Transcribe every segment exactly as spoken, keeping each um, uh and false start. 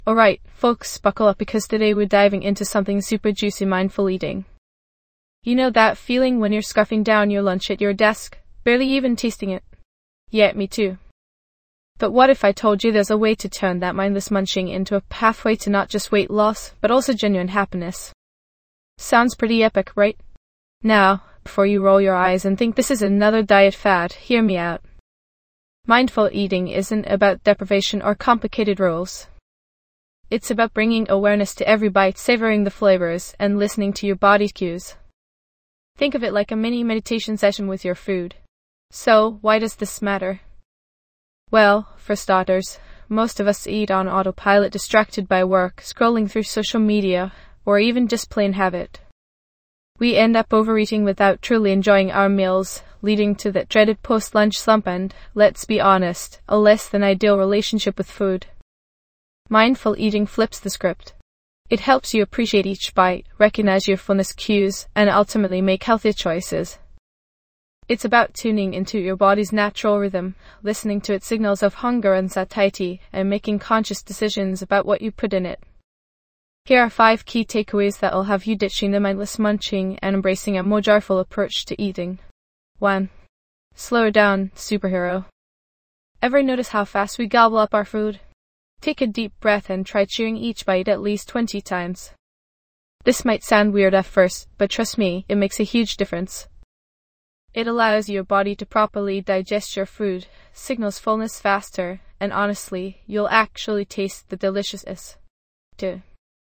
Alright, folks, buckle up because today we're diving into something super juicy: mindful eating. You know that feeling when you're scarfing down your lunch at your desk, barely even tasting it? Yeah, me too. But what if I told you there's a way to turn that mindless munching into a pathway to not just weight loss, but also genuine happiness? Sounds pretty epic, right? Now, before you roll your eyes and think this is another diet fad, hear me out. Mindful eating isn't about deprivation or complicated rules. It's about bringing awareness to every bite, savoring the flavors, and listening to your body's cues. Think of it like a mini meditation session with your food. So, why does this matter? Well, for starters, most of us eat on autopilot, distracted by work, scrolling through social media, or even just plain habit. We end up overeating without truly enjoying our meals, leading to that dreaded post-lunch slump and, let's be honest, a less than ideal relationship with food. Mindful eating flips the script. It helps you appreciate each bite, recognize your fullness cues, and ultimately make healthier choices. It's about tuning into your body's natural rhythm, listening to its signals of hunger and satiety, and making conscious decisions about what you put in it. Here are five key takeaways that will have you ditching the mindless munching and embracing a more joyful approach to eating. one. Slow down, superhero. Ever notice how fast we gobble up our food? Take a deep breath and try chewing each bite at least twenty times. This might sound weird at first, but trust me, it makes a huge difference. It allows your body to properly digest your food, signals fullness faster, and honestly, you'll actually taste the deliciousness. two.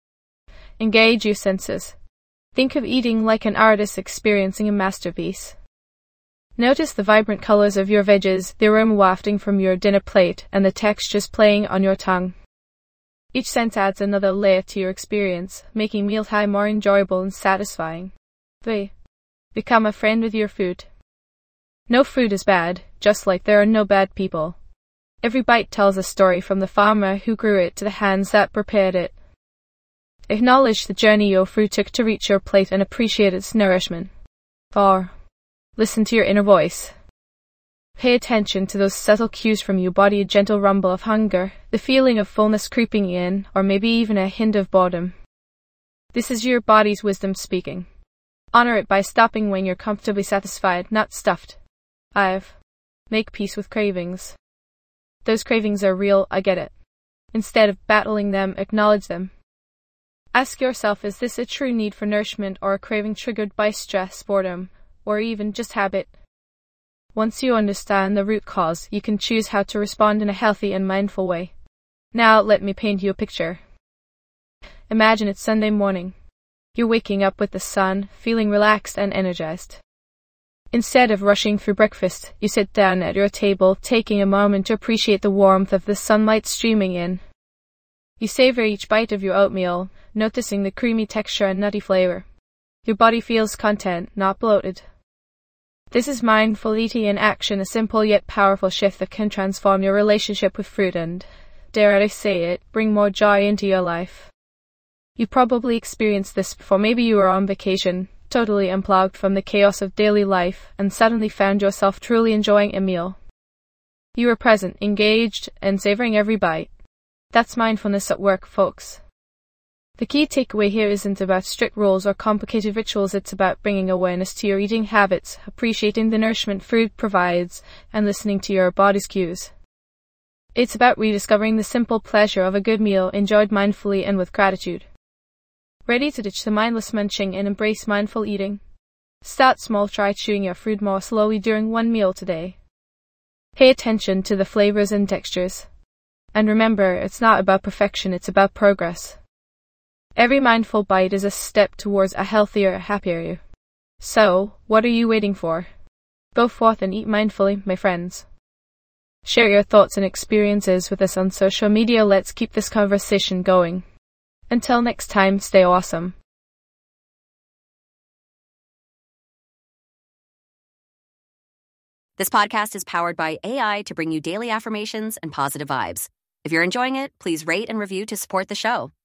Engage your senses. Think of eating like an artist experiencing a masterpiece. Notice the vibrant colors of your veggies, the aroma wafting from your dinner plate, and the textures playing on your tongue. Each sense adds another layer to your experience, making mealtime more enjoyable and satisfying. three. Become a friend with your food. No food is bad, just like there are no bad people. Every bite tells a story, from the farmer who grew it to the hands that prepared it. Acknowledge the journey your food took to reach your plate and appreciate its nourishment. four. Listen to your inner voice. Pay attention to those subtle cues from your body: a gentle rumble of hunger, the feeling of fullness creeping in, or maybe even a hint of boredom. This is your body's wisdom speaking. Honor it by stopping when you're comfortably satisfied, not stuffed. five. Make peace with cravings. Those cravings are real, I get it. Instead of battling them, acknowledge them. Ask yourself, is this a true need for nourishment or a craving triggered by stress, boredom, or even just habit? Once you understand the root cause, you can choose how to respond in a healthy and mindful way. Now, let me paint you a picture. Imagine it's Sunday morning. You're waking up with the sun, feeling relaxed and energized. Instead of rushing through breakfast, you sit down at your table, taking a moment to appreciate the warmth of the sunlight streaming in. You savor each bite of your oatmeal, noticing the creamy texture and nutty flavor. Your body feels content, not bloated. This is mindful eating in action, a simple yet powerful shift that can transform your relationship with food and, dare I say it, bring more joy into your life. You probably experienced this before. Maybe you were on vacation, totally unplugged from the chaos of daily life, and suddenly found yourself truly enjoying a meal. You were present, engaged, and savoring every bite. That's mindfulness at work, folks. The key takeaway here isn't about strict rules or complicated rituals. It's about bringing awareness to your eating habits, appreciating the nourishment food provides, and listening to your body's cues. It's about rediscovering the simple pleasure of a good meal enjoyed mindfully and with gratitude. Ready to ditch the mindless munching and embrace mindful eating? Start small. Try chewing your food more slowly during one meal today. Pay attention to the flavors and textures. And remember, it's not about perfection, it's about progress. Every mindful bite is a step towards a healthier, happier you. So, what are you waiting for? Go forth and eat mindfully, my friends. Share your thoughts and experiences with us on social media. Let's keep this conversation going. Until next time, stay awesome. This podcast is powered by A I to bring you daily affirmations and positive vibes. If you're enjoying it, please rate and review to support the show.